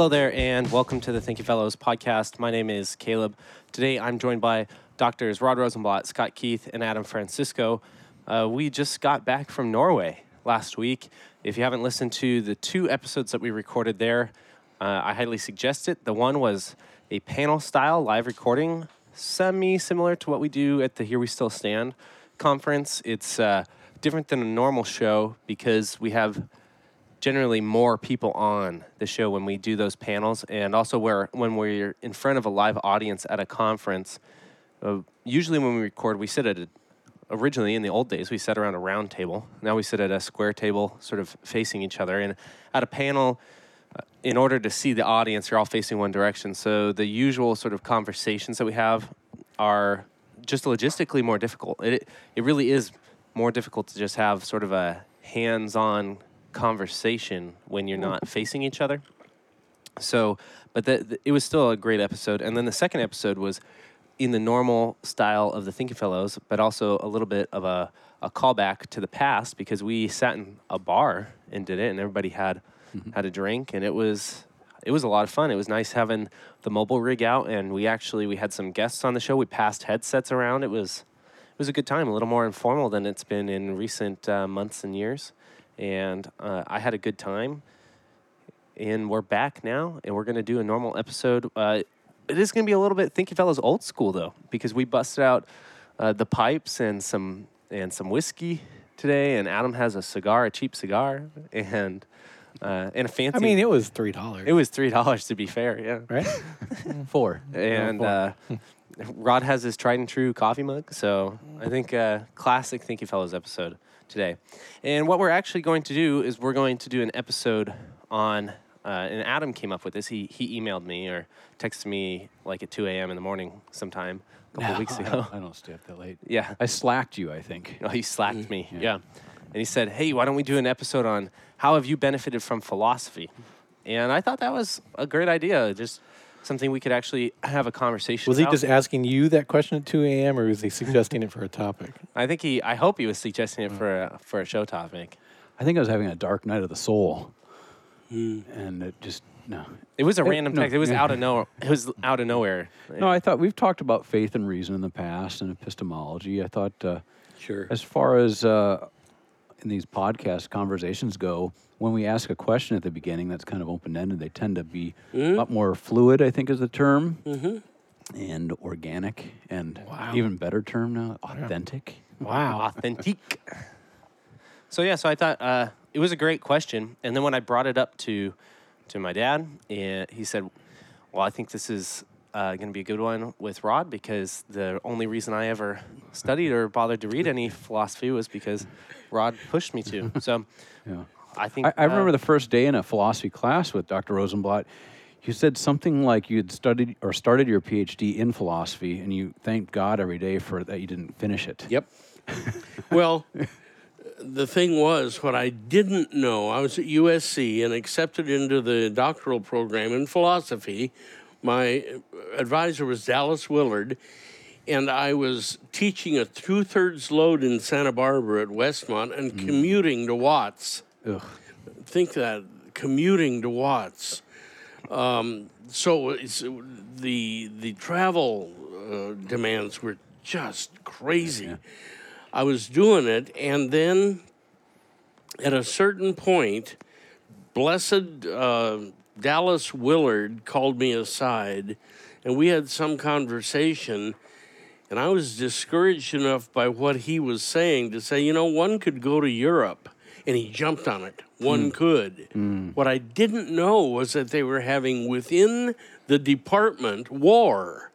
Hello there, and welcome to the Thinking Fellows podcast. My name is Caleb. Today, I'm joined by Doctors Rod Rosenblatt, Scott Keith, and Adam Francisco. We just got back from Norway last week. If you haven't listened to the 2 episodes that we recorded there, I highly suggest it. The one was a panel-style live recording, semi-similar to what we do at the Here We Still Stand conference. It's different than a normal show because we have generally more people on the show when we do those panels, and also when we're in front of a live audience at a conference. Usually when we record, we sit originally in the old days, we sat around a round table. Now we sit at a square table, sort of facing each other. And at a panel, in order to see the audience, you're all facing one direction. So the usual sort of conversations that we have are just logistically more difficult. It really is more difficult to just have sort of a hands-on conversation when you're not facing each other. So, but it was still a great episode. And then the second episode was in the normal style of the Thinking Fellows, but also a little bit of a callback to the past, because we sat in a bar and did it, and everybody had a drink, and it was a lot of fun. It was nice having the mobile rig out, and we had some guests on the show. We passed headsets around. It was a good time, a little more informal than it's been in recent months and years. And I had a good time, and we're back now, and we're going to do a normal episode. It is going to be a little bit Thinking Fellows old school, though, because we busted out the pipes and some whiskey today, and Adam has a cheap cigar, and a fancy. I mean, it was $3. It was $3, to be fair, yeah. Right? 4. And Rod has his tried and true coffee mug, so I think classic Thinking Fellows episode today. And what we're actually going to do is we're going to do an episode on, and Adam came up with this. He emailed me or texted me like at 2 a.m. in the morning sometime a couple weeks ago. I don't stay up that late. Yeah. I slacked you, I think. Oh, he slacked me, yeah. And he said, hey, why don't we do an episode on how have you benefited from philosophy? And I thought that was a great idea, just something we could actually have a conversation about. Was he just asking you that question at 2 a.m., or was he suggesting it for a topic? I hope he was suggesting it for a show topic. I think I was having a dark night of the soul. And it just, no. It was a random text. It was out of nowhere. It was out of nowhere. No, I thought we've talked about faith and reason in the past and epistemology. I thought, sure. As far as in these podcast conversations go, when we ask a question at the beginning that's kind of open-ended, they tend to be a lot more fluid, I think is the term, and organic, and even better term now, authentic. Wow. Authentique. So I thought it was a great question. And then when I brought it up to my dad, he said, well, I think this is going to be a good one with Rod, because the only reason I ever studied or bothered to read any philosophy was because Rod pushed me to. So I think I remember the first day in a philosophy class with Dr. Rosenblatt. You said something like you had studied or started your PhD in philosophy, and you thanked God every day for that you didn't finish it. Yep. Well, the thing was, what I didn't know, I was at USC and accepted into the doctoral program in philosophy. My advisor was Dallas Willard, and I was teaching a 2/3 load in Santa Barbara at Westmont and commuting to Watts. Ugh. Think that, commuting to Watts. So it's, the travel demands were just crazy. Yeah. I was doing it, and then at a certain point, blessed Dallas Willard called me aside, and we had some conversation, and I was discouraged enough by what he was saying to say, one could go to Europe, and he jumped on it. One could. What I didn't know was that they were having within the department war.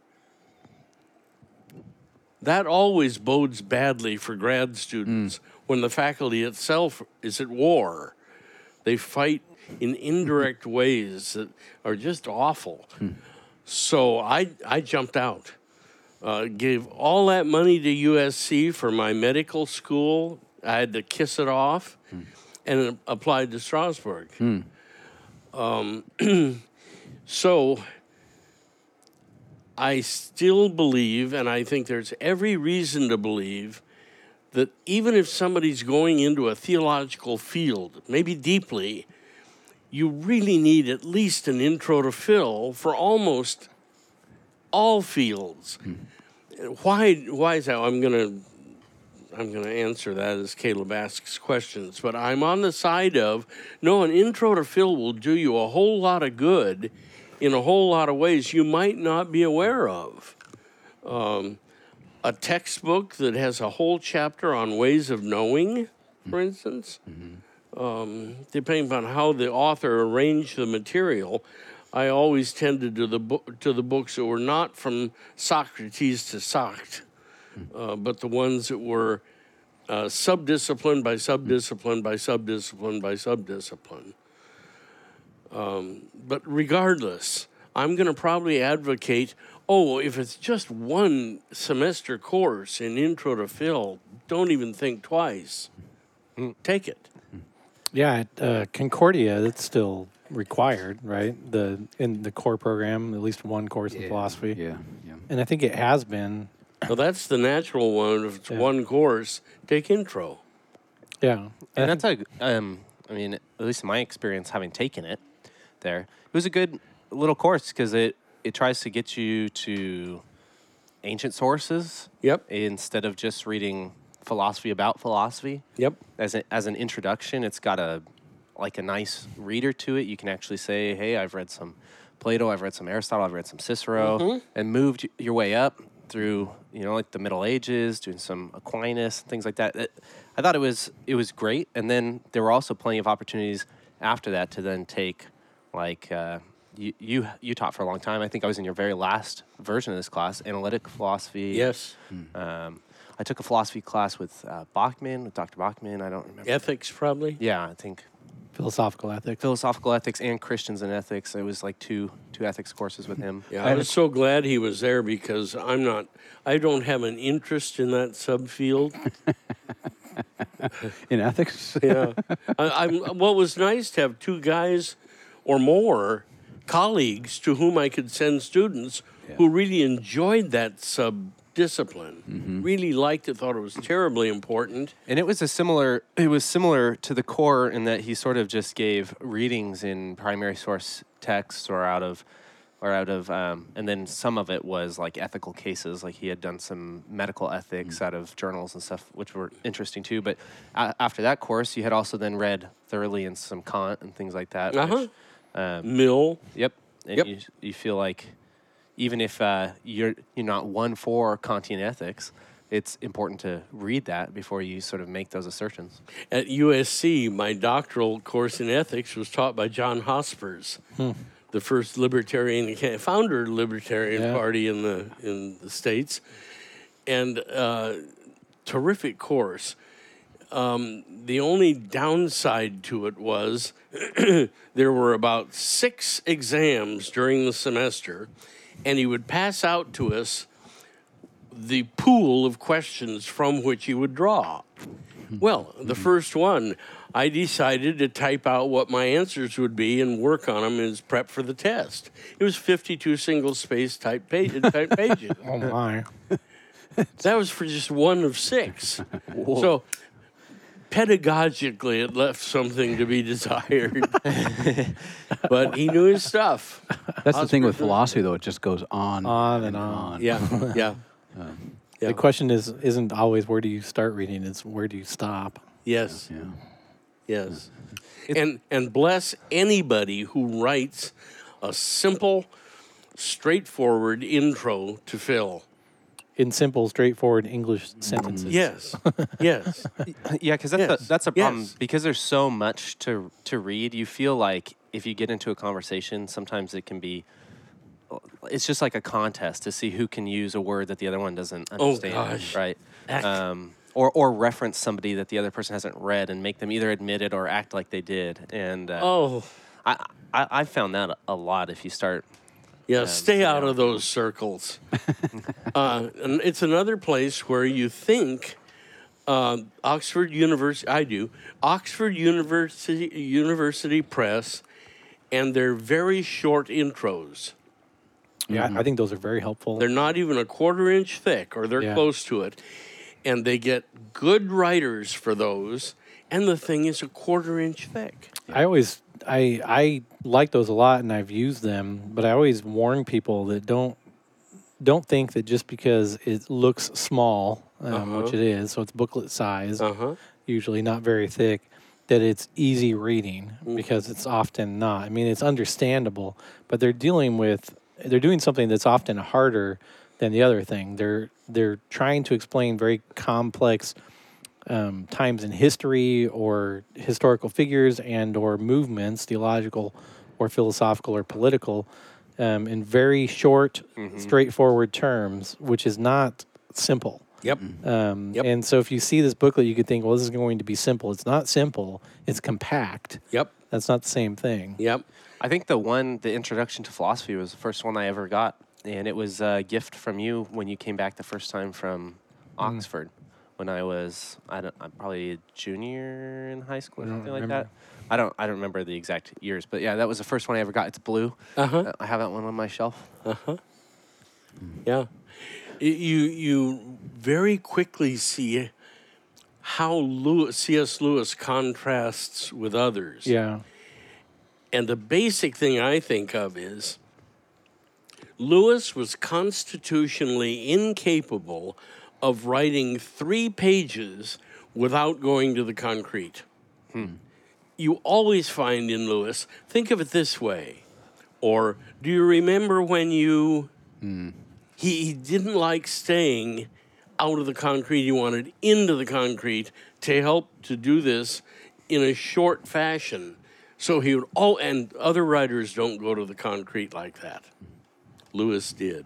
That always bodes badly for grad students when the faculty itself is at war. They fight in indirect ways that are just awful. So I jumped out, gave all that money to USC for my medical school. I had to kiss it off and applied to Strasbourg. So I still believe, and I think there's every reason to believe, that even if somebody's going into a theological field, maybe deeply, you really need at least an intro to Phil for almost all fields. Why is that? I'm gonna answer that as Caleb asks questions, but I'm on the side of no. An intro to Phil will do you a whole lot of good in a whole lot of ways you might not be aware of. A textbook that has a whole chapter on ways of knowing, for instance, depending upon how the author arranged the material, I always tended to the books that were not from Socrates to Sacht, but the ones that were subdiscipline by subdiscipline by subdiscipline by subdiscipline. But regardless, I'm going to probably advocate, if it's just one semester course in Intro to Phil, don't even think twice. Take it. Yeah, at Concordia, it's still required, right? In the core program, at least one course in philosophy. Yeah. And I think it has been. Well, that's the natural one. If it's one course, take Intro. Yeah. And that's I mean, at least in my experience, having taken it there, it was a good little course because it tries to get you to ancient sources. Yep. Instead of just reading philosophy about philosophy. Yep. As an introduction, it's got a nice reader to it. You can actually say, hey, I've read some Plato, I've read some Aristotle, I've read some Cicero, and moved your way up through, like the Middle Ages, doing some Aquinas, things like that. I thought it was great. And then there were also plenty of opportunities after that to then take, you taught for a long time. I think I was in your very last version of this class, analytic philosophy. Yes. I took a philosophy class with Bachman, with Dr. Bachman. I don't remember. Ethics, probably. Yeah, I think Philosophical ethics. philosophical ethics and Christians and ethics. It was like two ethics courses with him. Yeah, I was so glad he was there because I don't have an interest in that subfield. In ethics? Yeah. What was nice to have two guys or more colleagues to whom I could send students who really enjoyed that sub-discipline, really liked it, thought it was terribly important. And it was similar to the core in that he sort of just gave readings in primary source texts or out of, and then some of it was like ethical cases. Like he had done some medical ethics out of journals and stuff, which were interesting too. But after that course, you had also then read thoroughly in some Kant and things like that. Which, Mill. Yep. And you feel like even if you're not one for Kantian ethics, it's important to read that before you sort of make those assertions. At USC, my doctoral course in ethics was taught by John Hospers, the first founder of the Libertarian Party in the States, and terrific course. The only downside to it was there were about 6 exams during the semester, and he would pass out to us the pool of questions from which he would draw. Well, the first one, I decided to type out what my answers would be and work on them as prep for the test. It was 52 single-space type pages. Oh, my. That was for just one of 6. So pedagogically, it left something to be desired. But he knew his stuff. That's the thing with philosophy, though. It just goes on and on. Yeah. The question isn't always where do you start reading, it's where do you stop. Yes. Yeah. Yes. And bless anybody who writes a simple, straightforward intro to Phil. In simple, straightforward English sentences. Yes. Yes. Yeah, because that's a problem. Because there's so much to read, you feel like if you get into a conversation, sometimes it can be, it's just like a contest to see who can use a word that the other one doesn't understand. Oh, gosh. Right? Or reference somebody that the other person hasn't read and make them either admit it or act like they did. And I found that a lot if you start... Yeah, stay out of those circles. And it's another place where you think Oxford University Press, and their very short intros. Yeah, I think those are very helpful. They're not even a quarter-inch thick, or they're close to it. And they get good writers for those, and the thing is a quarter-inch thick. I always I like those a lot, and I've used them. But I always warn people that don't think that just because it looks small, which it is, so it's booklet size, usually not very thick, that it's easy reading, because it's often not. I mean, it's understandable, but they're doing something that's often harder than the other thing. They're trying to explain very complex times in history or historical figures and or movements, theological or philosophical or political, in very short, straightforward terms, which is not simple. Yep. And so if you see this booklet, you could think, well, this is going to be simple. It's not simple. It's compact. Yep. That's not the same thing. Yep. I think the Introduction to Philosophy was the first one I ever got, and it was a gift from you when you came back the first time from Oxford, when I was I'm probably a junior in high school or something like that. I don't remember the exact years, but yeah, that was the first one I ever got. It's blue. I have that one on my shelf. Yeah. You very quickly see how C.S. Lewis contrasts with others. Yeah. And the basic thing I think of is Lewis was constitutionally incapable of writing 3 pages without going to the concrete. You always find in Lewis, think of it this way, or do you remember when you... He didn't like staying out of the concrete. He wanted into the concrete to help to do this in a short fashion. So he would and other writers don't go to the concrete like that. Lewis did.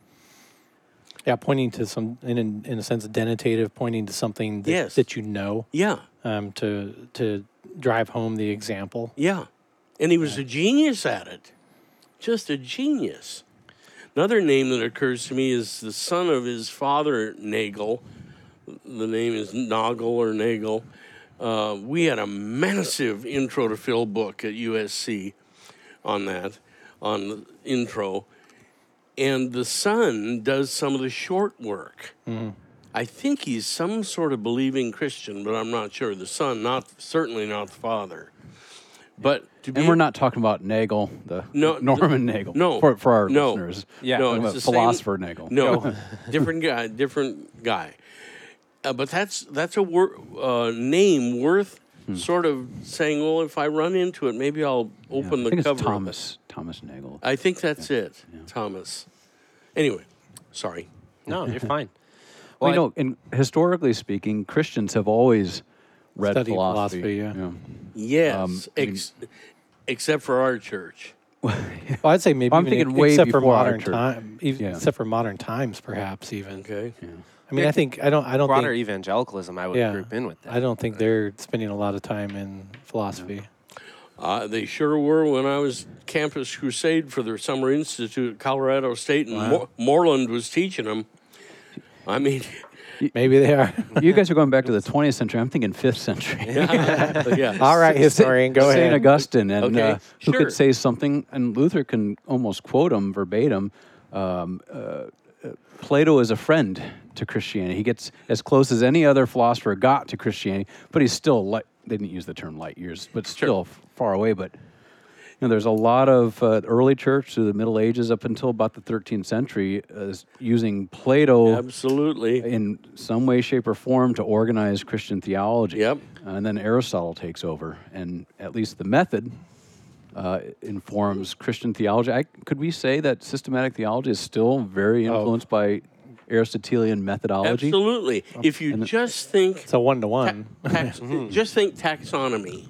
Yeah, pointing to some, in a sense, denotative, pointing to something that, that you know. Yeah. To drive home the example. Yeah. And he was a genius at it. Just a genius. Another name that occurs to me is the son of his father, Nagel. The name is Nagel or Nagel. We had a massive intro to Phil book at USC on the intro. And the son does some of the short work. I think he's some sort of believing Christian, but I'm not sure. The son, certainly not the father. But we're not talking about Nagel, Norman Nagel. No, for our listeners. Yeah, no, talking it's about the philosopher Nagel. No, different guy. But that's a name worth sort of saying. Well, if I run into it, maybe I'll open the cover. It's Thomas Nagel. I think that's it, Thomas. Anyway, sorry. No, you're fine. Well, and historically speaking, Christians have always read Studied philosophy. yeah. Yes, except for our church. Well, I'd say maybe I'm thinking way except for before our modern church. time, except for modern times, perhaps even. Okay. Yeah. I mean, I don't Broader think evangelicalism, I would group in with that. I don't think they're spending a lot of time in philosophy. They sure were when I was Campus Crusade for their summer institute at Colorado State, and Moreland was teaching them. I mean, Maybe they are. You guys are going back to the 20th century. I'm thinking 5th century. yeah. All right, historian, go St. ahead. Augustine, and Okay, who sure. could say something, and Luther can almost quote him verbatim. Plato is a friend to Christianity. He gets as close as any other philosopher got to Christianity, but he's still they didn't use the term light years, but still far away. But there's a lot of early church through the Middle Ages up until about the 13th century using Plato Absolutely. in some way, shape, or form to organize Christian theology. Yep. And then Aristotle takes over, and at least the method informs Christian theology. Could we say that systematic theology is still very influenced by Aristotelian methodology? Absolutely. If you just think It's a 1-to-1. just think taxonomy.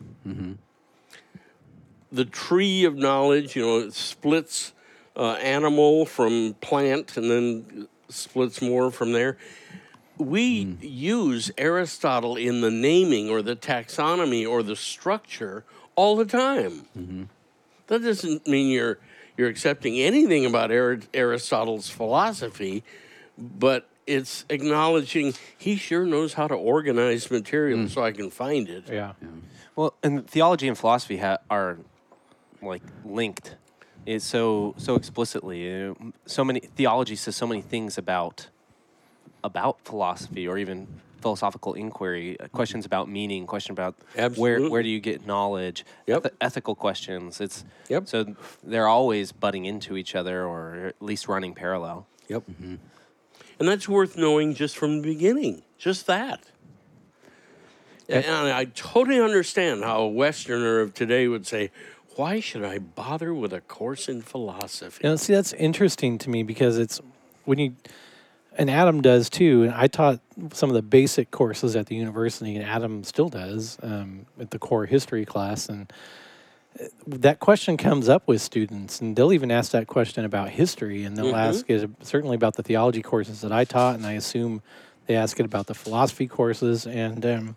The tree of knowledge, it splits animal from plant and then splits more from there. We use Aristotle in the naming or the taxonomy or the structure all the time. That doesn't mean you're accepting anything about Aristotle's philosophy, but it's acknowledging he sure knows how to organize material so I can find it. Yeah. Well, and theology and philosophy are like linked. It's so explicitly. So many theology says so many things about philosophy, or even philosophical inquiry, questions about meaning, question about Absolutely. where do you get knowledge, Yep. ethical questions. Yep. So they're always butting into each other, or at least running parallel. Yep. And that's worth knowing just from the beginning. Just that. And I totally understand how a Westerner of today would say, why should I bother with a course in philosophy? You know, see, that's interesting to me because it's when you, and Adam does too. And I taught some of the basic courses at the university, and Adam still does at the core history class. And that question comes up with students, and they'll even ask that question about history, and they'll ask it certainly about the theology courses that I taught, and I assume they ask it about the philosophy courses. And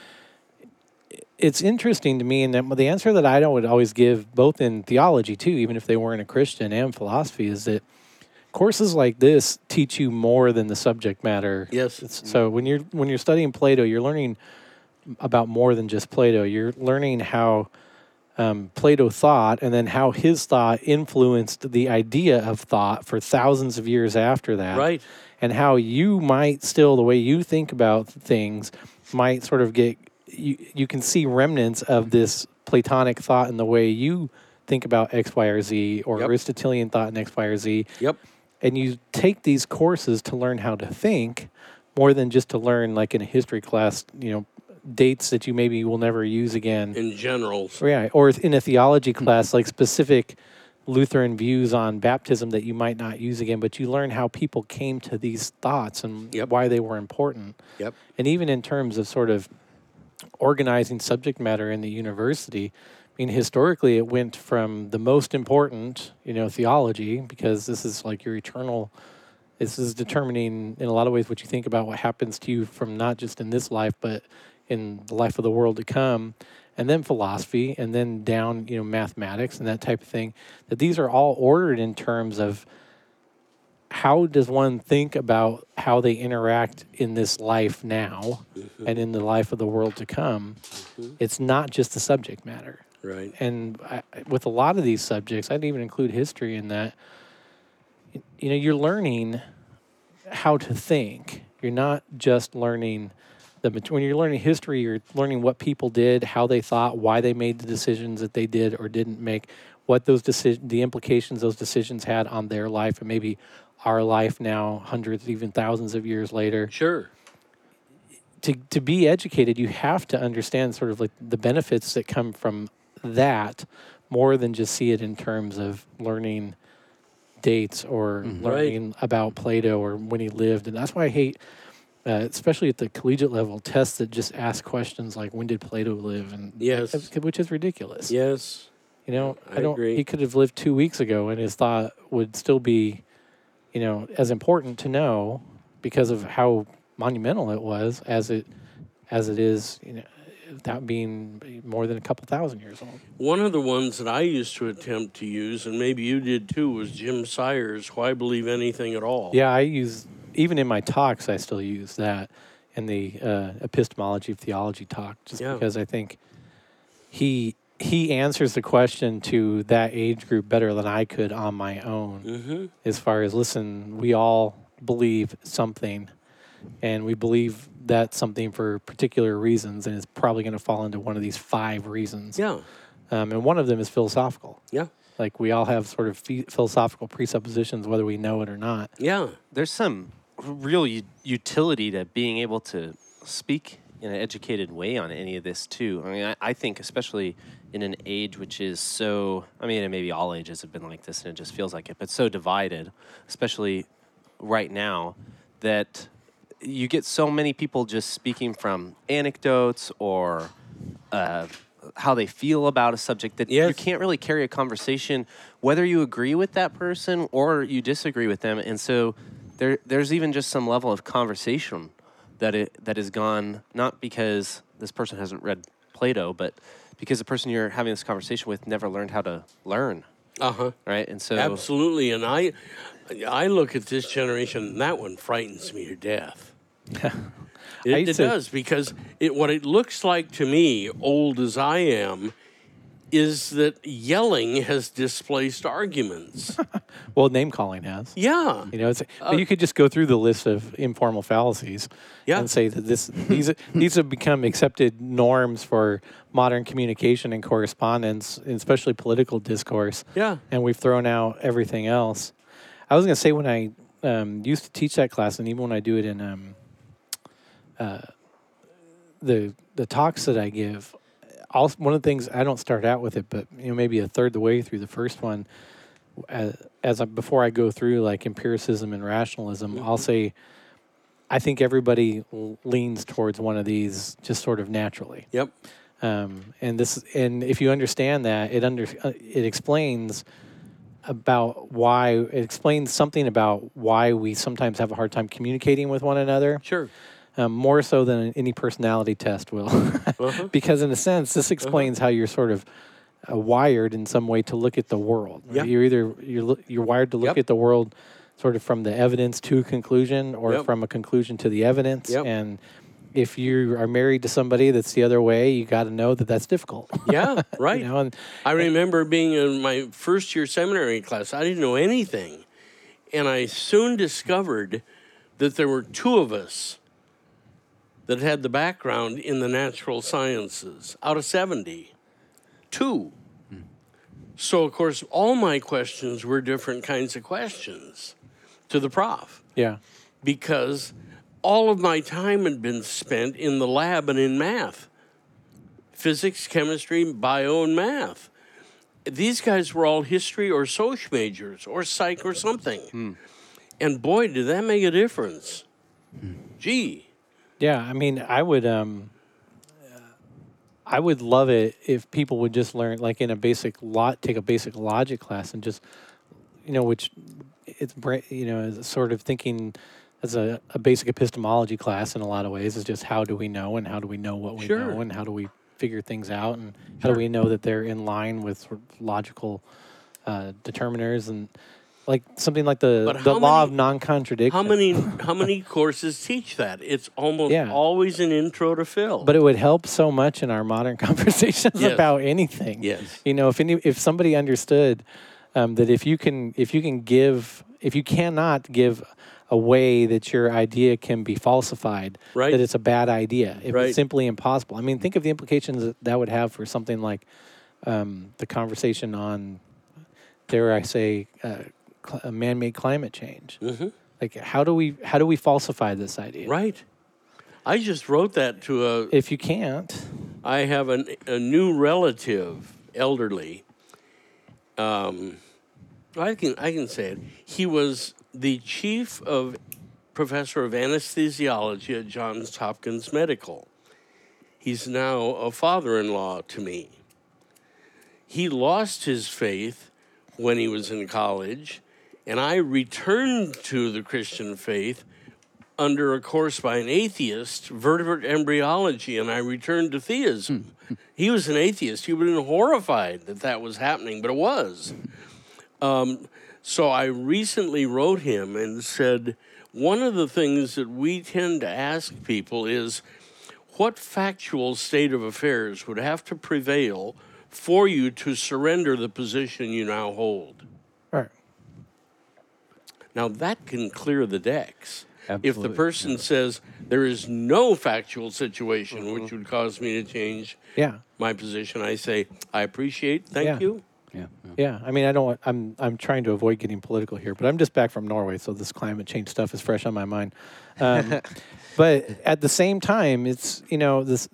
it's interesting to me, and the answer that I would always give, both in theology too, even if they weren't a Christian, and philosophy, is that courses like this teach you more than the subject matter. Yes. So when you're studying Plato, you're learning about more than just Plato. You're learning how Plato thought, and then how his thought influenced the idea of thought for thousands of years after that. Right. And how you might still, the way you think about things, might sort of get, you can see remnants of this Platonic thought in the way you think about X, Y, or Z, or Yep. Aristotelian thought in X, Y, or Z. Yep. And you take these courses to learn how to think more than just to learn, like in a history class, dates that you maybe will never use again. In general. Right. Or in a theology class, like specific Lutheran views on baptism that you might not use again, but you learn how people came to these thoughts and Yep. why they were important. Yep. And even in terms of sort of organizing subject matter in the university, I mean, historically, it went from the most important, theology, because this is like your eternal, this is determining in a lot of ways what you think about what happens to you from not just in this life, but in the life of the world to come, and then philosophy, and then down, mathematics and that type of thing, that these are all ordered in terms of how does one think about how they interact in this life now and in the life of the world to come. It's not just the subject matter. Right. And with a lot of these subjects, I'd even include history in that, you're learning how to think. You're not just learning when you're learning history, you're learning what people did, how they thought, why they made the decisions that they did or didn't make, what those the implications those decisions had on their life and maybe our life now, hundreds, even thousands of years later. Sure. To be educated, you have to understand sort of like the benefits that come from that more than just see it in terms of learning dates or learning about Plato or when he lived. And that's why I hate, especially at the collegiate level, tests that just ask questions like, when did Plato live? And Yes. which is ridiculous. Yes. I agree. He could have lived 2 weeks ago and his thought would still be, as important to know because of how monumental it was as it is, without being more than a couple thousand years old. One of the ones that I used to attempt to use, and maybe you did too, was Jim Sayers' Why Believe Anything at All? Yeah, I use, even in my talks, I still use that in the epistemology of theology talk, just because I think he answers the question to that age group better than I could on my own. As far as, listen, we all believe something, and we believe that something for particular reasons, and it's probably going to fall into one of these 5 reasons. Yeah. And one of them is philosophical. Yeah. Like we all have sort of philosophical presuppositions, whether we know it or not. Yeah. There's some real utility to being able to speak in an educated way on any of this too. I mean, I think especially in an age which is so, and maybe all ages have been like this and it just feels like it, but so divided, especially right now, that you get so many people just speaking from anecdotes or how they feel about a subject that you can't really carry a conversation whether you agree with that person or you disagree with them. And so there's even just some level of conversation that is gone, not because this person hasn't read Plato, but because the person you're having this conversation with never learned how to learn. Right? And so Absolutely. And I look at this generation, and that one frightens me to death. It does, because what it looks like to me, old as I am, is that yelling has displaced arguments. Well, name calling has. Yeah. You know, but you could just go through the list of informal fallacies Yeah. and say that these have become accepted norms for modern communication and correspondence, and especially political discourse. Yeah. And we've thrown out everything else. I was going to say, when I used to teach that class, and even when I do it in the talks that I give, also, one of the things, I don't start out with it, but maybe a third the way through the first one, before I go through like empiricism and rationalism, I'll say, I think everybody leans towards one of these just sort of naturally. Yep. And if you understand that, it explains something about why we sometimes have a hard time communicating with one another. Sure. More so than any personality test will, because in a sense, this explains how you're sort of wired in some way to look at the world. Right? Yeah. You're wired to look at the world sort of from the evidence to conclusion, or from a conclusion to the evidence. Yep. And if you are married to somebody that's the other way, you got to know that that's difficult. Yeah, right. And I remember being in my first year seminary class. I didn't know anything. And I soon discovered that there were two of us that had the background in the natural sciences out of 70. Two. So, of course, all my questions were different kinds of questions to the prof. Yeah. Because all of my time had been spent in the lab and in math. Physics, chemistry, bio, and math. These guys were all history or soc majors or psych or something. And boy, did that make a difference. Gee. Yeah, I mean, I would love it if people would just learn, like in take a basic logic class and just, which it's, is sort of thinking as a basic epistemology class in a lot of ways, is just how do we know, and how do we know what we know, and how do we figure things out, and how do we know that they're in line with sort of logical determiners, and like something like the law of non-contradiction. How many courses teach that? It's almost always an intro to Phil. But it would help so much in our modern conversations about anything. Yes. If somebody understood that if you cannot give a way that your idea can be falsified, right, that it's a bad idea. If it's simply impossible. I mean, think of the implications that would have for something like the conversation on, dare I say, man-made climate change. Mm-hmm. Like, how do we falsify this idea? Right. I just wrote that to If you can't, I have a new relative, elderly. I can say it. He was the professor of anesthesiology at Johns Hopkins Medical. He's now a father-in-law to me. He lost his faith when he was in college, and I returned to the Christian faith under a course by an atheist, vertebrate embryology, and I returned to theism. He was an atheist. He would have been horrified that was happening, but it was. So I recently wrote him and said, one of the things that we tend to ask people is, what factual state of affairs would have to prevail for you to surrender the position you now hold? right. Now, that can clear the decks. Absolutely. If the person says, there is no factual situation which would cause me to change my position, I say, I appreciate, thank you. Yeah, I mean, I'm trying to avoid getting political here, but I'm just back from Norway, so this climate change stuff is fresh on my mind. But at the same time, it's, this,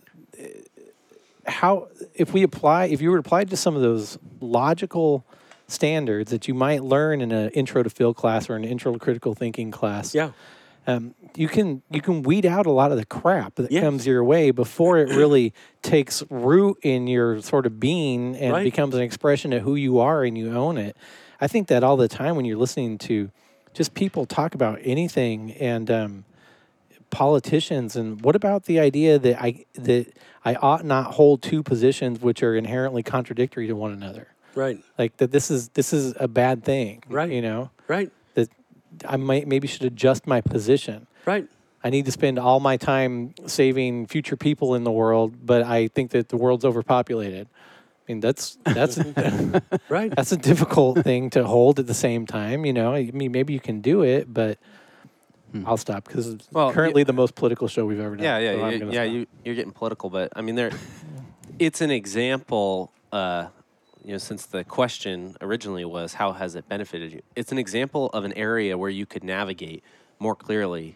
if you were applied to some of those logical standards that you might learn in an intro to Phil class or an intro to critical thinking class. Yeah. You can weed out a lot of the crap that comes your way before it really takes root in your sort of being and becomes an expression of who you are and you own it. I think that all the time when you're listening to just people talk about anything and politicians, and what about the idea that I ought not hold two positions which are inherently contradictory to one another. Right. Like that this is a bad thing. Right. Right. That I maybe should adjust my position. Right. I need to spend all my time saving future people in the world, but I think that the world's overpopulated. mean, that's Right. that's a difficult thing to hold at the same time. You know, I mean, maybe you can do it, but I'll stop because it's Well, currently the most political show we've ever done. Yeah, yeah, so I'm gonna stop. You're getting political, but I mean, it's an example. Since the question originally was how has it benefited you, it's an example of an area where you could navigate more clearly,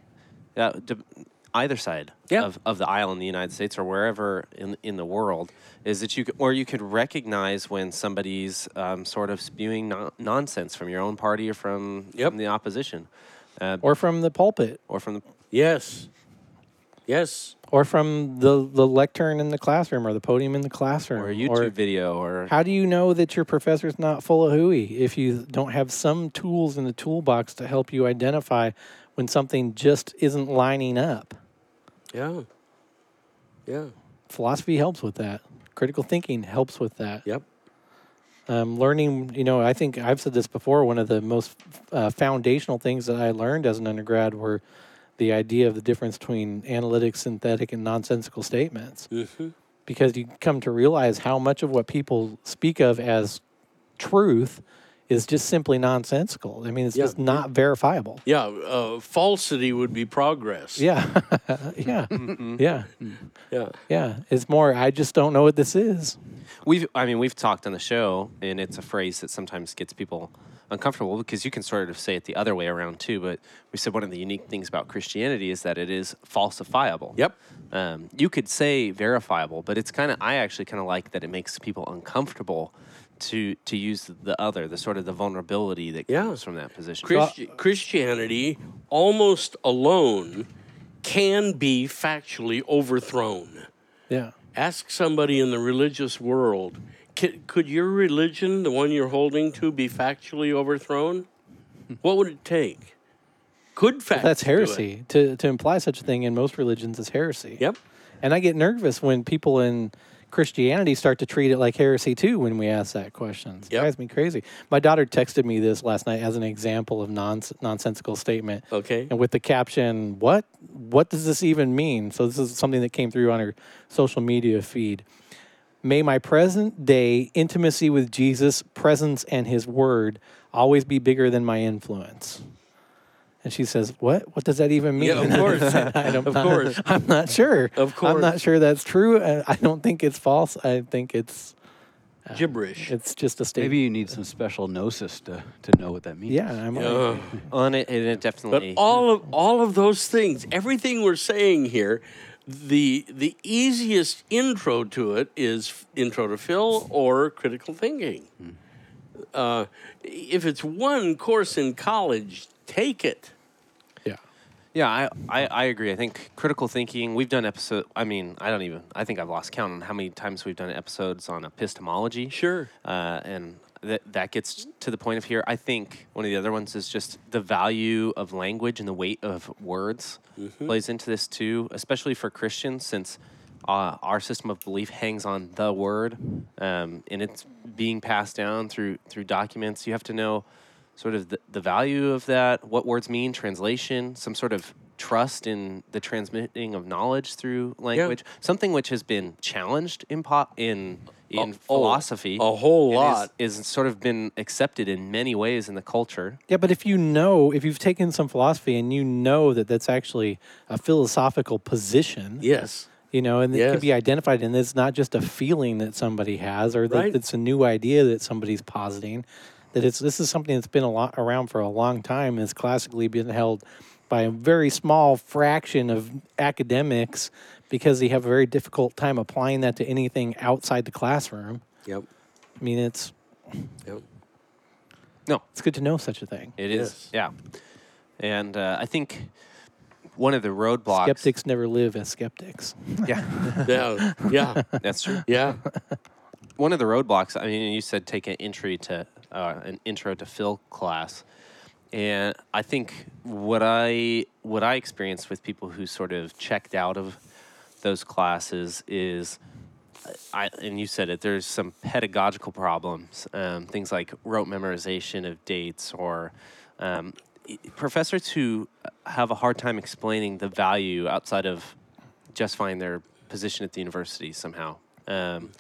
either side Yeah. of the aisle in the United States or wherever in the world, is that you could recognize when somebody's sort of spewing nonsense from your own party or from the opposition, Or from the pulpit, or from the Yes. Yes. or from the lectern in the classroom, or the podium in the classroom, or a YouTube video, or How do you know that your professor's not full of hooey if you don't have some tools in the toolbox to help you identify when something just isn't lining up? Yeah. Yeah. Philosophy helps with that. Critical thinking helps with that. Yep. Learning, I think I've said this before, one of the most foundational things that I learned as an undergrad were the idea of the difference between analytic, synthetic, and nonsensical statements. Mm-hmm. Because you come to realize how much of what people speak of as truth is just simply nonsensical. I mean, it's just not verifiable. Yeah. Falsity would be progress. Yeah. Yeah. Yeah. Yeah. Yeah. It's more, I just don't know what this is. We've talked on the show, and it's a phrase that sometimes gets people uncomfortable because you can sort of say it the other way around too. But we said one of the unique things about Christianity is that it is falsifiable. Yep. You could say verifiable, but I actually kind of like that it makes people uncomfortable to use the sort of the vulnerability that comes from that position. Christianity almost alone can be factually overthrown. Yeah. Ask somebody in the religious world, could your religion, the one you're holding to, be factually overthrown? What would it take? Could facts That's do it? heresy. To imply such a thing in most religions is heresy. Yep. And I get nervous when people in Christianity start to treat it like heresy too when we ask that question. It drives me crazy. My daughter texted me this last night as an example of nonsensical statement. Okay. And with the caption, what does this even mean? So this is something that came through on her social media feed. May my present day intimacy with Jesus, presence, and his word always be bigger than my influence. And she says, what? What does that even mean? Yeah, of course. Of course. I'm not sure. Of course. I'm not sure that's true. I don't think it's false. I think it's Gibberish. It's just a statement. Maybe you need some special gnosis to know what that means. Yeah, I'm And it But definitely. all of those things, everything we're saying here, the easiest intro to it is Intro to Phil or Critical Thinking. If it's one course in college, take it. Yeah, I agree. I think critical thinking, we've done I think I've lost count on how many times we've done episodes on epistemology. Sure. And that gets to the point of here. I think one of the other ones is just the value of language and the weight of words plays into this too, especially for Christians, since our system of belief hangs on the word, and it's being passed down through documents. You have to know sort of the value of that, what words mean, translation, some sort of trust in the transmitting of knowledge through language, something which has been challenged in philosophy. A whole lot. Is sort of been accepted in many ways in the culture. Yeah, but if you've taken some philosophy and you know that that's actually a philosophical position. Yes. And it can be identified, and it's not just a feeling that somebody has or that it's a new idea that somebody's positing. That this is something that's been around for a long time and has classically been held by a very small fraction of academics because they have a very difficult time applying that to anything outside the classroom. Yep. I mean, it's good to know such a thing. It is, yeah. And I think one of the roadblocks... Skeptics never live as skeptics. Yeah. Yeah. That's true. Yeah. One of the roadblocks, you said take an intro to Phil class. And I think what I experienced with people who sort of checked out of those classes is, and you said it, there's some pedagogical problems, things like rote memorization of dates, or professors who have a hard time explaining the value outside of justifying their position at the university somehow.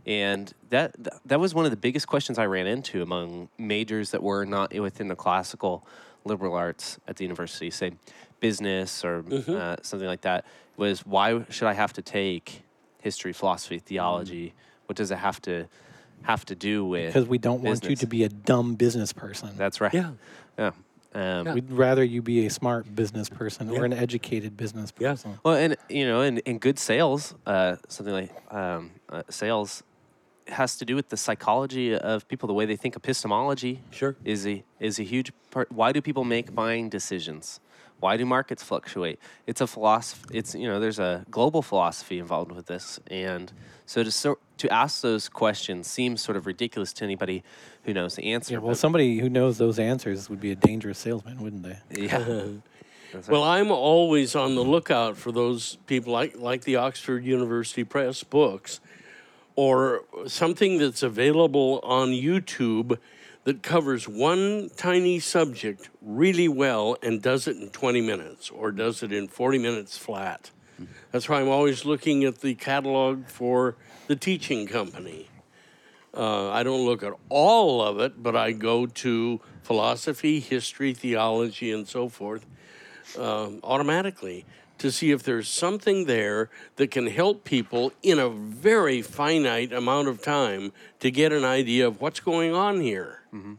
And that was one of the biggest questions I ran into among majors that were not within the classical liberal arts at the university, say business or something like that, was why should I have to take history, philosophy, theology? What does it have to do with? Because we don't want you business? to be a dumb business person. That's right. Yeah. Yeah. We'd rather you be a smart business person or an educated business Yeah. person. Well, and in good sales, something like sales has to do with the psychology of people, the way they think. Epistemology Sure. is a huge part. Why do people make buying decisions? Why do markets fluctuate? It's a philosophy. It's there's a global philosophy involved with this, and so to ask those questions seems sort of ridiculous to anybody who knows the answer. Yeah, well, but- somebody who knows those answers would be a dangerous salesman, wouldn't they? yeah. That's right. Well, I'm always on the lookout for those people like the Oxford University Press books or something that's available on YouTube that covers one tiny subject really well and does it in 20 minutes or does it in 40 minutes flat. That's why I'm always looking at the catalog for the teaching company. I don't look at all of it, but I go to philosophy, history, theology, and so forth automatically to see if there's something there that can help people in a very finite amount of time to get an idea of what's going on here.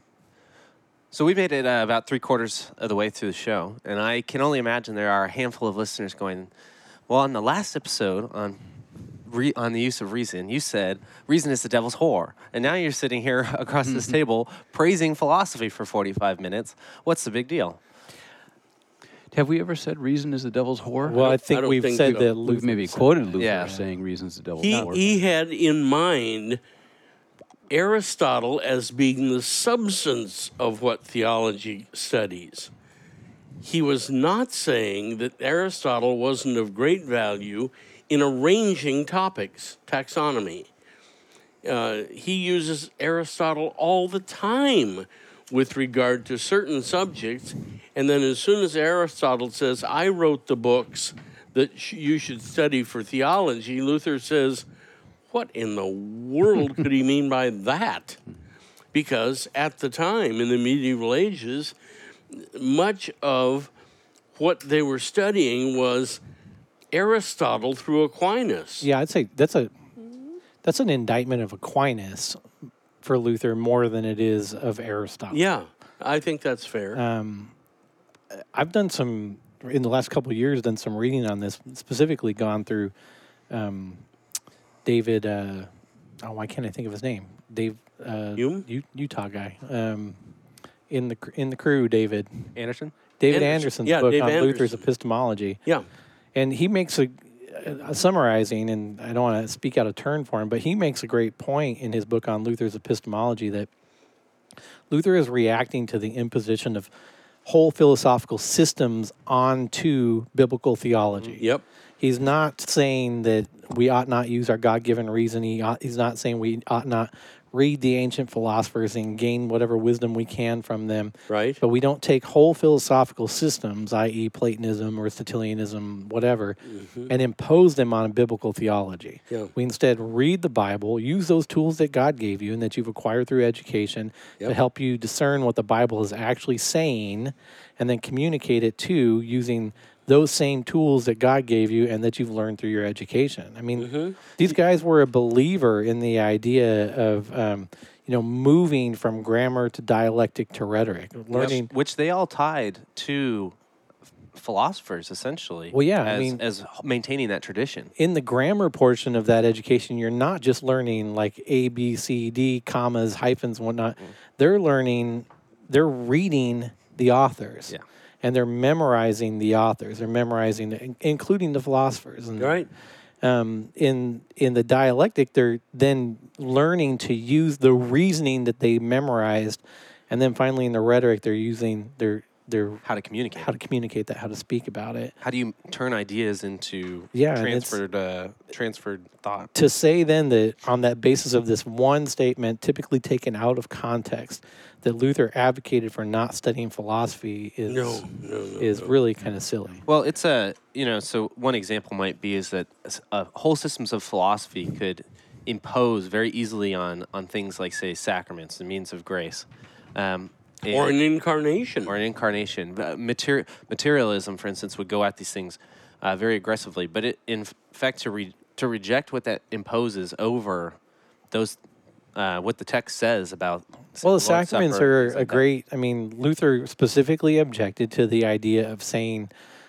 So we made it about 3/4 of the way through the show, and I can only imagine there are a handful of listeners going, well, on the last episode on the use of reason, you said reason is the devil's whore, and now you're sitting here across this table praising philosophy for 45 minutes. What's the big deal? Have we ever said reason is the devil's whore? Well, I think don't we've think said so. that. We've maybe Luther quoted Luther Yeah. saying reason's the devil's He, whore. he had in mind Aristotle as being the substance of what theology studies. He was not saying that Aristotle wasn't of great value in arranging topics, taxonomy. He uses Aristotle all the time with regard to certain subjects, and then as soon as Aristotle says, I wrote the books that you should study for theology, Luther says, what in the world could he mean by that? Because at the time, in the medieval ages, much of what they were studying was Aristotle through Aquinas. Yeah, I'd say that's an indictment of Aquinas for Luther more than it is of Aristotle. Yeah, I think that's fair. I've done some in the last couple of years. Done some reading on this. Specifically, gone through David. Why can't I think of his name? Dave. Hume? Utah guy. In the crew, David Anderson? David Anderson. Anderson's Yeah, book Dave on Luther's Anderson. epistemology. Yeah. And he makes a summarizing, and I don't want to speak out of turn for him, but he makes a great point in his book on Luther's epistemology that Luther is reacting to the imposition of whole philosophical systems onto biblical theology. Yep. He's not saying that we ought not use our God-given reason. He's not saying we ought not read the ancient philosophers and gain whatever wisdom we can from them. Right. But we don't take whole philosophical systems, i.e. Platonism, Aristotelianism, whatever, and impose them on biblical theology. Yeah. We instead read the Bible, use those tools that God gave you and that you've acquired through education to Yep. help you discern what the Bible is actually saying, and then communicate it to using those same tools that God gave you and that you've learned through your education. I mean, these guys were a believer in the idea of, moving from grammar to dialectic to rhetoric, learning. Which they all tied to philosophers, essentially. Well, yeah, as maintaining that tradition. In the grammar portion of that education, you're not just learning like A, B, C, D, commas, hyphens, whatnot. They're reading the authors. Yeah. And they're memorizing the authors. They're memorizing, including the philosophers. And, Right. in the dialectic, they're then learning to use the reasoning that they memorized, and then finally in the rhetoric, they're using their How to communicate. how to communicate that, how to speak about it. How do you turn ideas into Yeah, and it's- transferred thought? To say then that on that basis of this one statement, typically taken out of context, that Luther advocated for not studying philosophy is really kind of silly. Well, it's so one example might be is that whole systems of philosophy could impose very easily on things like, say, sacraments, the means of grace. Or an incarnation. Or an incarnation. Materialism, for instance, would go at these things very aggressively. But in fact, to reject what that imposes over those, what the text says about Well, the Lord's sacraments Supper, are things like a that. great. I mean, Luther specifically objected to the idea of saying,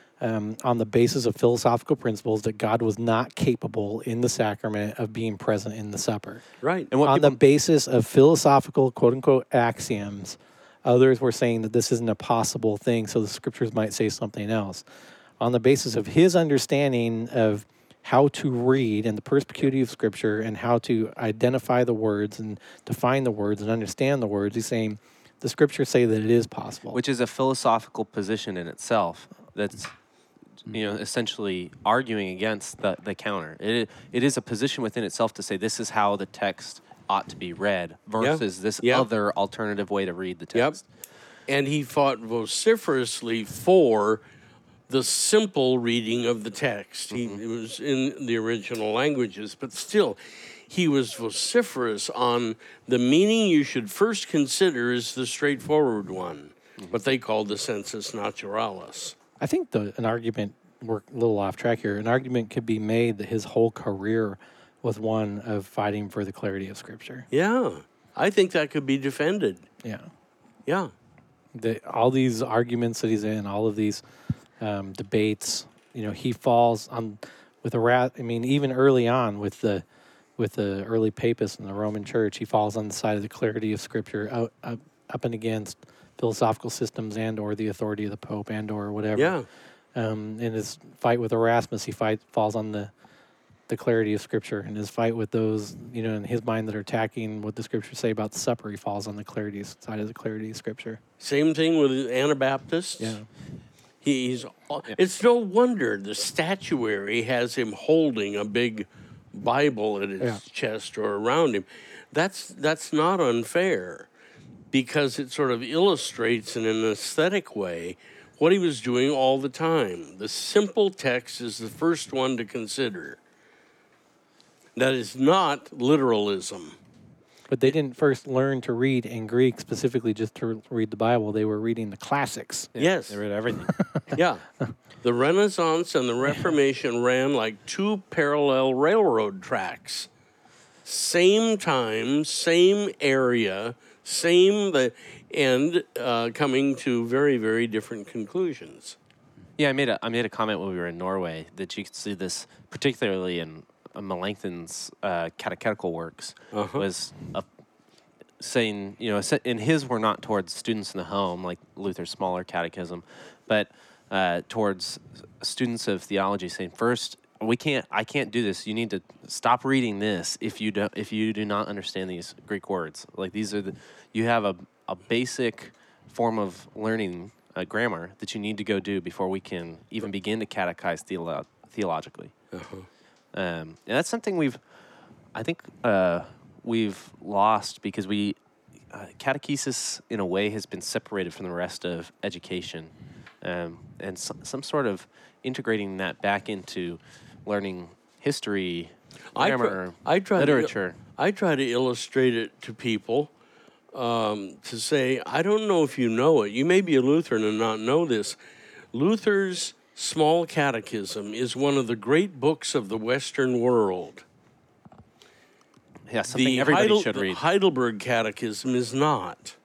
on the basis of philosophical principles, that God was not capable in the sacrament of being present in the supper. Right. And what On people, the basis of philosophical, quote unquote, axioms, others were saying that this isn't a possible thing, so the scriptures might say something else. On the basis of his understanding of how to read and the perspicuity of scripture and how to identify the words and define the words and understand the words, he's saying the scriptures say that it is possible. which is a philosophical position in itself, that's essentially arguing against the counter. It is a position within itself to say this is how the text ought to be read versus this other alternative way to read the Yep. text. And he fought vociferously for the simple reading of the text. It was in the original languages, but still, he was vociferous on the meaning you should first consider is the straightforward one, what they called the sensus naturalis. I think an argument, we're a little off track here, an argument could be made that his whole career was one of fighting for the clarity of Scripture. Yeah, I think that could be defended. Yeah. Yeah. All these arguments that he's in, all of these debates, he falls on with a rat. I mean, even early on with the early papists in the Roman Church, he falls on the side of the clarity of Scripture, up and against philosophical systems and or the authority of the Pope and or whatever. Yeah. In his fight with Erasmus, he falls on the clarity of Scripture. In his fight with those, in his mind that are attacking what the Scriptures say about the supper, he falls on the side of the clarity of Scripture. Same thing with Anabaptists. Yeah. It's no wonder the statuary has him holding a big Bible at his chest or around him. That's not unfair, because it sort of illustrates in an aesthetic way what he was doing all the time. The simple text is the first one to consider. That is not literalism. But they didn't first learn to read in Greek specifically just to read the Bible. They were reading the classics. Yes. They read everything. Yeah. The Renaissance and the Reformation ran like two parallel railroad tracks. Same time, same area, coming to very, very different conclusions. Yeah, I made a comment when we were in Norway that you could see this particularly in Melanchthon's catechetical works, was saying, and his were not towards students in the home like Luther's smaller catechism, but towards students of theology, saying, first, I can't do this. You need to stop reading this if you do not understand these Greek words. Like you have a basic form of learning grammar that you need to go do before we can even begin to catechize theologically. And that's something we've lost because catechesis in a way has been separated from the rest of education, and some sort of integrating that back into learning history, grammar, literature. I try to illustrate it to people to say, I don't know if you know it. You may be a Lutheran and not know this. Luther's Small Catechism is one of the great books of the Western world. Yeah, something everybody should read. The Heidelberg Catechism is not.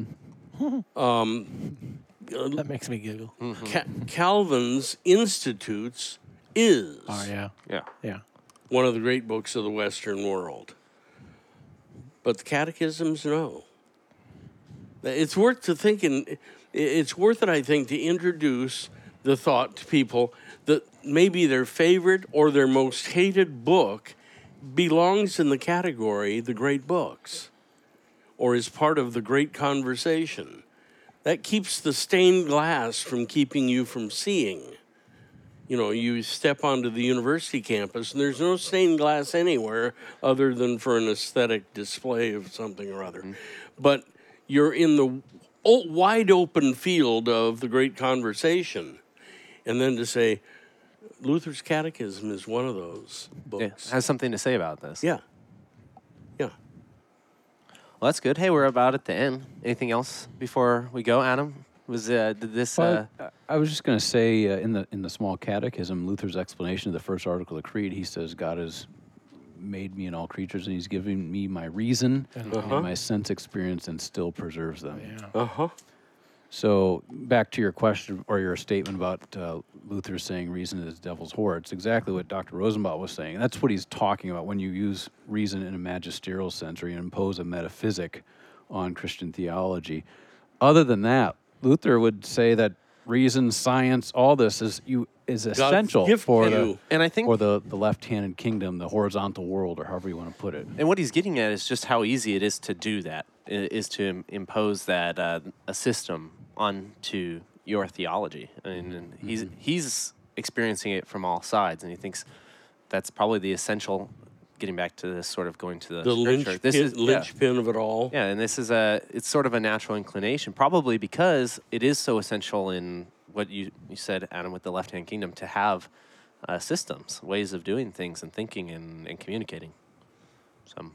That makes me giggle. Calvin's Institutes is Oh, yeah. Yeah. one of the great books of the Western world. But the catechisms, no. It's worth it, I think, to introduce the thought to people that maybe their favorite or their most hated book belongs in the category the great books or is part of the great conversation. That keeps the stained glass from keeping you from seeing. You step onto the university campus and there's no stained glass anywhere other than for an aesthetic display of something or other. But you're in the wide open field of the great conversation. And then to say, Luther's Catechism is one of those books. Yeah, has something to say about this. Yeah. Yeah. Well, that's good. Hey, we're about at the end. Anything else before we go, Adam? Did this? Well, I was just going to say in the Small Catechism, Luther's explanation of the first article of the Creed, he says God has made me and all creatures, and He's given me my reason and my sense experience, and still preserves them. Yeah. So back to your question or your statement about Luther saying reason is devil's whore. It's exactly what Dr. Rosenblatt was saying. That's what he's talking about when you use reason in a magisterial sense, or you impose a metaphysic on Christian theology. Other than that, Luther would say that reason, science, all this is essential gift for to the you. And I think for the left-handed kingdom, the horizontal world, or however you want to put it. And what he's getting at is just how easy it is to do that, is to impose that a system onto your theology. And he's experiencing it from all sides, and he thinks that's probably the essential. Getting back to this, sort of going to the scripture. Linchpin of it all. Yeah, and this is it's sort of a natural inclination, probably because it is so essential in what you said, Adam, with the left-hand kingdom, to have systems, ways of doing things and thinking and communicating. So,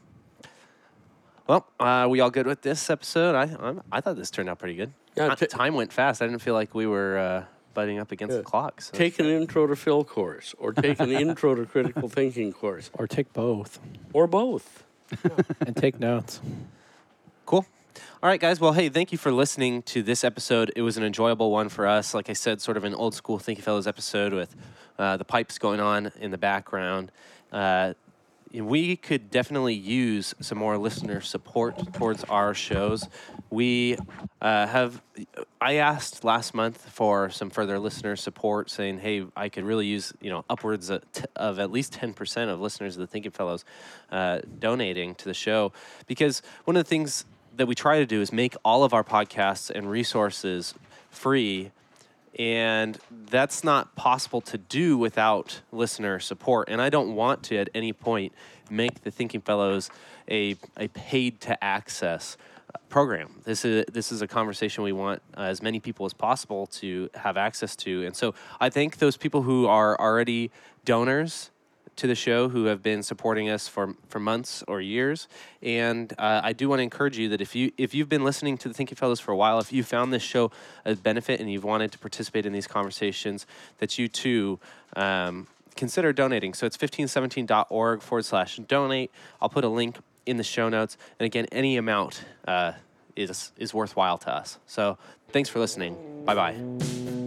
well, we all good with this episode? I thought this turned out pretty good. Yeah, time went fast. I didn't feel like we were butting up against the clock. So take an Intro to Phil course, or take an Intro to Critical Thinking course. Or take both. Or both. And take notes. Cool. All right, guys. Well, hey, thank you for listening to this episode. It was an enjoyable one for us. Like I said, sort of an old school Thinking Fellows episode with the pipes going on in the background. We could definitely use some more listener support towards our shows. We I asked last month for some further listener support, saying, hey, I could really use, upwards of at least 10% of listeners of the Thinking Fellows donating to the show. Because one of the things that we try to do is make all of our podcasts and resources free. And that's not possible to do without listener support. And I don't want to, at any point, make the Thinking Fellows a paid-to-access program. This is a conversation we want as many people as possible to have access to. And so I thank those people who are already donors to the show, who have been supporting us for months or years. And I do want to encourage you that if you've been listening to the Thinking Fellows for a while, if you found this show a benefit and you've wanted to participate in these conversations, that you too consider donating. So it's 1517.org/donate. I'll put a link in the show notes. And again, any amount is worthwhile to us. So thanks for listening. Bye-bye.